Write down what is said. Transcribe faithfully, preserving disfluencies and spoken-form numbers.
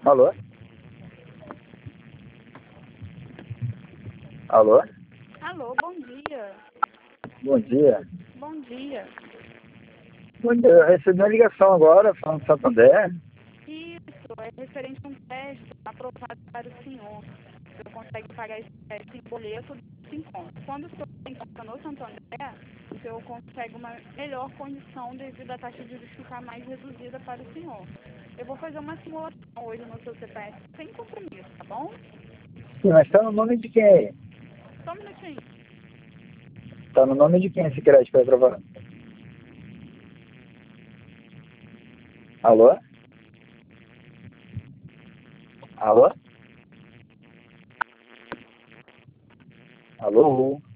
Alô? Alô? Alô, bom dia. Bom dia. Bom dia. Bom dia. Eu recebi uma ligação agora, falando de Santander. Isso, é referente a um teste aprovado para o senhor. O senhor consegue pagar esse teste em boleto de cinco contos. Quando o senhor tem conta no Santander, o senhor consegue uma melhor condição devido à taxa de juros ficar mais reduzida para o senhor. Eu vou fazer uma simulação hoje no seu C P F sem compromisso, tá bom? Sim, mas tá no nome de quem aí? Só um minutinho. Tá no nome de quem esse crédito foi aprovado? Alô? Alô? Alô?